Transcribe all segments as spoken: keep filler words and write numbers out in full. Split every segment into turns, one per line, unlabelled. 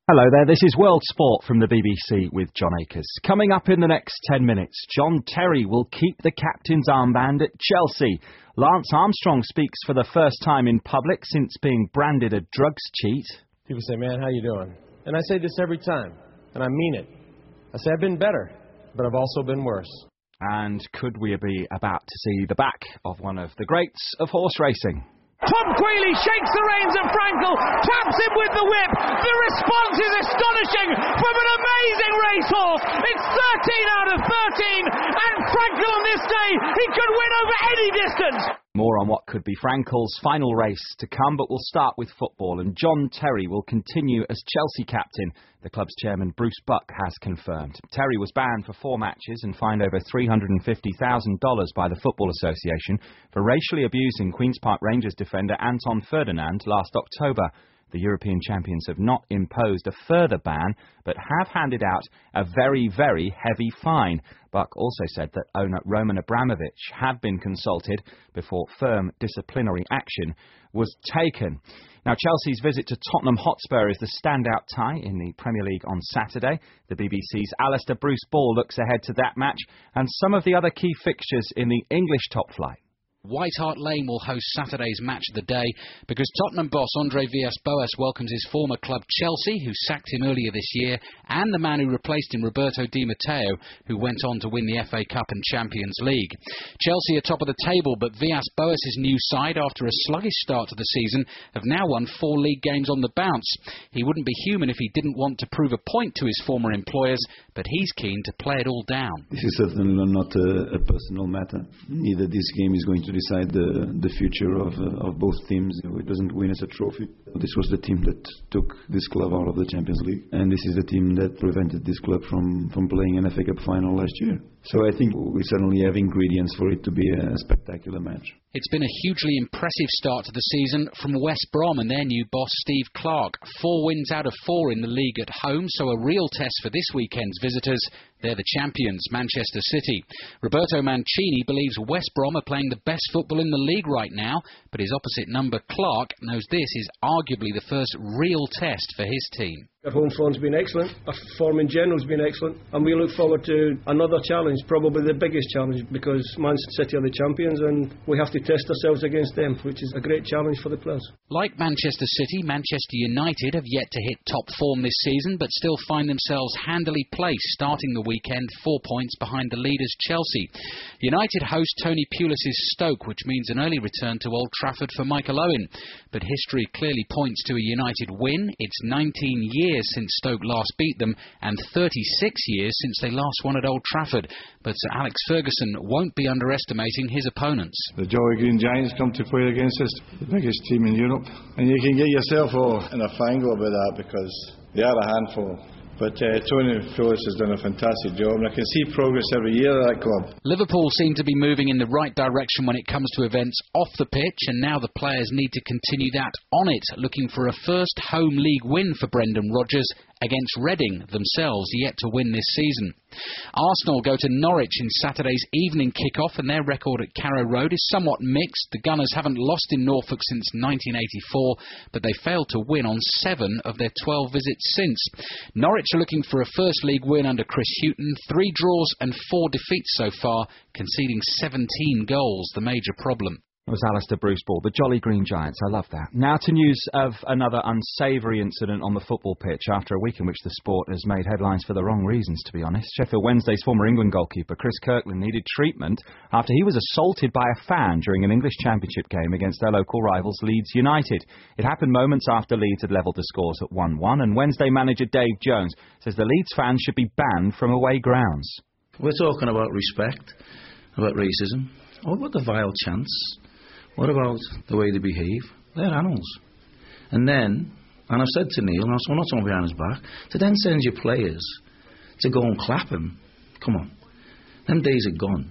Hello there, this is World Sport from the B B C with John Akers. Coming up in the next ten minutes, John Terry will keep the captain's armband at Chelsea. Lance Armstrong speaks for the first time in public since being branded a drugs cheat.
People say, man, how you doing? And I say this every time, and I mean it. I say I've been better, but I've also been worse.
And could we be about to see the back of one of the greats of horse racing?
Tom Queally shakes the reins of Frankel, taps him with the whip. The response is astonishing from an amazing racehorse. It's thirteen out of thirteen, and Frankel on this day, he could win over any distance.
More on what could be Frankel's final race to come, but we'll start with football, and John Terry will continue as Chelsea captain. The club's chairman Bruce Buck has confirmed. Terry was banned for four matches and fined over three hundred fifty thousand dollars by the Football Association for racially abusing Queen's Park Rangers defender Anton Ferdinand last October. The European champions have not imposed a further ban, but have handed out a very, very heavy fine. Buck also said that owner Roman Abramovich had been consulted before firm disciplinary action was taken. Now, Chelsea's visit to Tottenham Hotspur is the standout tie in the Premier League on Saturday. The B B C's Alistair Bruce Ball looks ahead to that match and some of the other key fixtures in the English top flight.
White Hart Lane will host Saturday's match of the day because Tottenham boss Andre Villas-Boas welcomes his former club Chelsea, who sacked him earlier this year, and the man who replaced him, Roberto Di Matteo, who went on to win the F A Cup and Champions League. Chelsea are top of the table, but Villas-Boas' new side, after a sluggish start to the season, have now won four league games on the bounce. He wouldn't be human if he didn't want to prove a point to his former employers, but he's keen to play it all down.
This is certainly not a, a personal matter. Neither this game is going to decide the, the future of, uh, of both teams. It doesn't win us a trophy. This was the team that took this club out of the Champions League, and this is the team that prevented this club from, from playing an F A Cup final last year. So I think we certainly have ingredients for it to be a spectacular match.
It's been a hugely impressive start to the season from West Brom and their new boss Steve Clarke. Four wins out of four in the league at home, so a real test for this weekend's visitors. They're the champions, Manchester City. Roberto Mancini believes West Brom are playing the best football in the league right now, but his opposite number, Clarke, knows this is arguably the first real test for his team.
Our home form's been excellent, our form in general's been excellent, and we look forward to another challenge, probably the biggest challenge, because Man City are the champions and we have to test ourselves against them, which is a great challenge for the players.
Like Manchester City, Manchester United have yet to hit top form this season, but still find themselves handily placed, starting the weekend four points behind the leaders Chelsea. United host Tony Pulis' Stoke, which means an early return to Old Trafford for Michael Owen. But history clearly points to a United win. It's nineteen years since Stoke last beat them, and thirty-six years since they last won at Old Trafford. But Sir Alex Ferguson won't be underestimating his opponents.
The Jolly Green Giants come to play against us, the biggest team in Europe, and you can get yourself all in a fangle about that because they are a handful. But uh, Tony Pulis has done a fantastic job, and I can see progress every year at that club.
Liverpool seem to be moving in the right direction when it comes to events off the pitch, and now the players need to continue that on it, looking for a first home league win for Brendan Rodgers against Reading, themselves yet to win this season. Arsenal go to Norwich in Saturday's evening kick-off, and their record at Carrow Road is somewhat mixed. The Gunners haven't lost in Norfolk since nineteen eighty-four, but they failed to win on seven of their twelve visits since. Norwich are looking for a first league win under Chris Hughton, three draws and four defeats so far, conceding seventeen goals, the major problem.
It was Alistair Bruce Ball, the Jolly Green Giants. I love that. Now to news of another unsavoury incident on the football pitch after a week in which the sport has made headlines for the wrong reasons, to be honest. Sheffield Wednesday's former England goalkeeper Chris Kirkland needed treatment after he was assaulted by a fan during an English Championship game against their local rivals Leeds United. It happened moments after Leeds had levelled the scores at one one, and Wednesday manager Dave Jones says the Leeds fans should be banned from away grounds.
We're talking about respect, about racism. What about the vile chants? What about the way they behave? They're animals. And then, and I've said to Neil, and I'm not talking behind his back, to then send your players to go and clap him, come on. Them days are gone.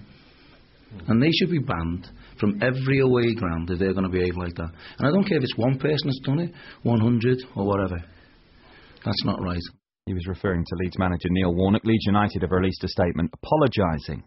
And they should be banned from every away ground if they're going to behave like that. And I don't care if it's one person that's done it, one hundred or whatever. That's not right.
He was referring to Leeds manager Neil Warnock. Leeds United have released a statement apologising.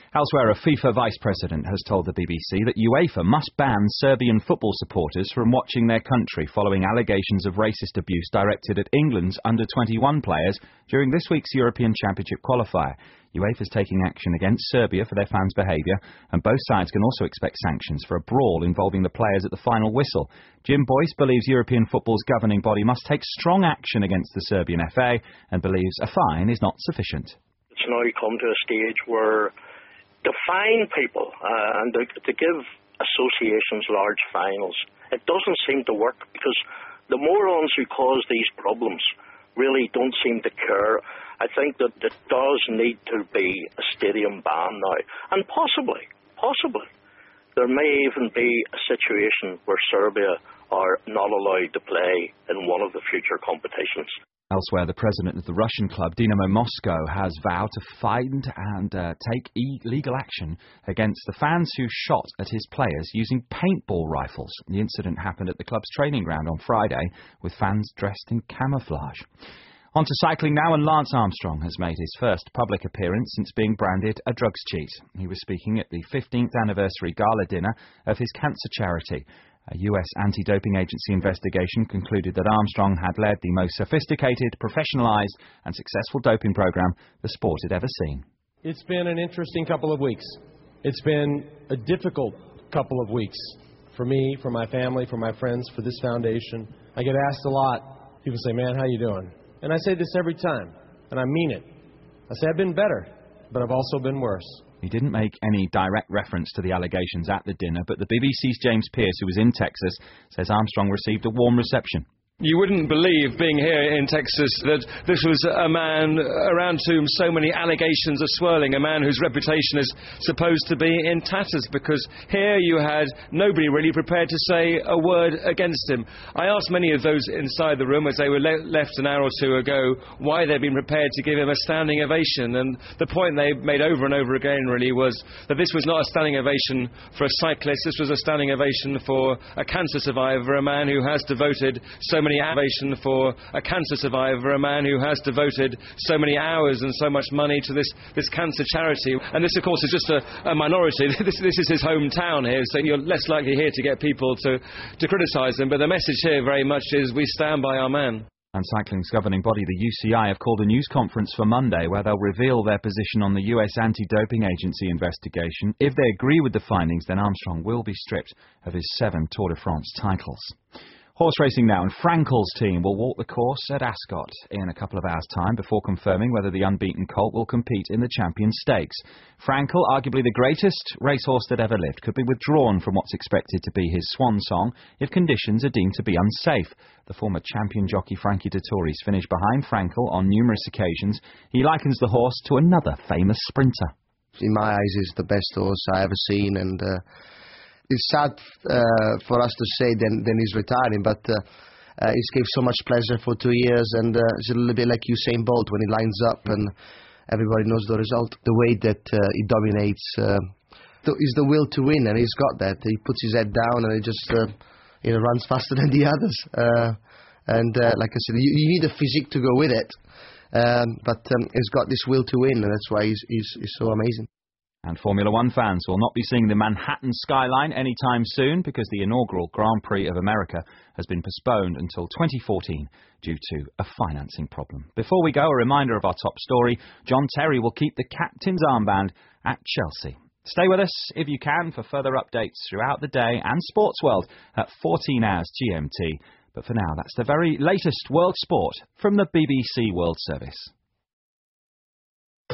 Elsewhere, a FIFA vice president has told the B B C that UEFA must ban Serbian football supporters from watching their country following allegations of racist abuse directed at England's under twenty-one players during this week's European Championship qualifier. UEFA is taking action against Serbia for their fans' behaviour, and both sides can also expect sanctions for a brawl involving the players at the final whistle. Jim Boyce believes European football's governing body must take strong action against the Serbian F A and believes a fine is not sufficient.
It's now come to a stage where to fine people uh, and to, to give associations large fines, it doesn't seem to work, because the morons who cause these problems really don't seem to care. I think that it does need to be a stadium ban now, and possibly, possibly, there may even be a situation where Serbia are not allowed to play in one of the future competitions.
Elsewhere, the president of the Russian club, Dinamo Moscow, has vowed to find and uh, take e- legal action against the fans who shot at his players using paintball rifles. The incident happened at the club's training ground on Friday, with fans dressed in camouflage. On to cycling now, and Lance Armstrong has made his first public appearance since being branded a drugs cheat. He was speaking at the fifteenth anniversary gala dinner of his cancer charity. A U S anti-doping agency investigation concluded that Armstrong had led the most sophisticated, professionalised and successful doping programme the sport had ever seen.
It's been an interesting couple of weeks. It's been a difficult couple of weeks for me, for my family, for my friends, for this foundation. I get asked a lot. People say, "Man, how you doing?" And I say this every time, and I mean it. I say I've been better, but I've also been worse.
He didn't make any direct reference to the allegations at the dinner, but the B B C's James Pearce, who was in Texas, says Armstrong received a warm reception.
You wouldn't believe, being here in Texas, that this was a man around whom so many allegations are swirling, a man whose reputation is supposed to be in tatters, because here you had nobody really prepared to say a word against him. I asked many of those inside the room as they were le- left an hour or two ago why they'd been prepared to give him a standing ovation, and the point they made over and over again really was that this was not a standing ovation for a cyclist, this was a standing ovation for a cancer survivor, a man who has devoted so many ovation for a cancer survivor, a man who has devoted so many hours and so much money to this, this cancer charity. And this, of course, is just a, a minority. This, this is his hometown here, so you're less likely here to get people to, to criticise him. But the message here very much is we stand by our man.
And cycling's governing body, the U C I, have called a news conference for Monday where they'll reveal their position on the U S anti-doping agency investigation. If they agree with the findings, then Armstrong will be stripped of his seven Tour de France titles. Horse racing now, and Frankel's team will walk the course at Ascot in a couple of hours' time before confirming whether the unbeaten colt will compete in the Champions Stakes. Frankel, arguably the greatest racehorse that ever lived, could be withdrawn from what's expected to be his swan song if conditions are deemed to be unsafe. The former champion jockey Frankie Dettori's finished behind Frankel on numerous occasions. He likens the horse to another famous sprinter.
In my eyes, he's the best horse I ever seen, and uh it's sad uh, for us to say then, then he's retiring, but uh, uh, he's gave so much pleasure for two years, and uh, it's a little bit like Usain Bolt when he lines up and everybody knows the result. The way that uh, he dominates uh, th- is the will to win, and he's got that. He puts his head down and he just uh, you know, runs faster than the others. Uh, and uh, like I said, you, you need a physique to go with it, um, but um, he's got this will to win, and that's why he's, he's, he's so amazing.
And Formula One fans will not be seeing the Manhattan skyline anytime soon because the inaugural Grand Prix of America has been postponed until twenty fourteen due to a financing problem. Before we go, a reminder of our top story. John Terry will keep the captain's armband at Chelsea. Stay with us, if you can, for further updates throughout the day and Sports World at fourteen hours G M T. But for now, that's the very latest world sport from the B B C World Service.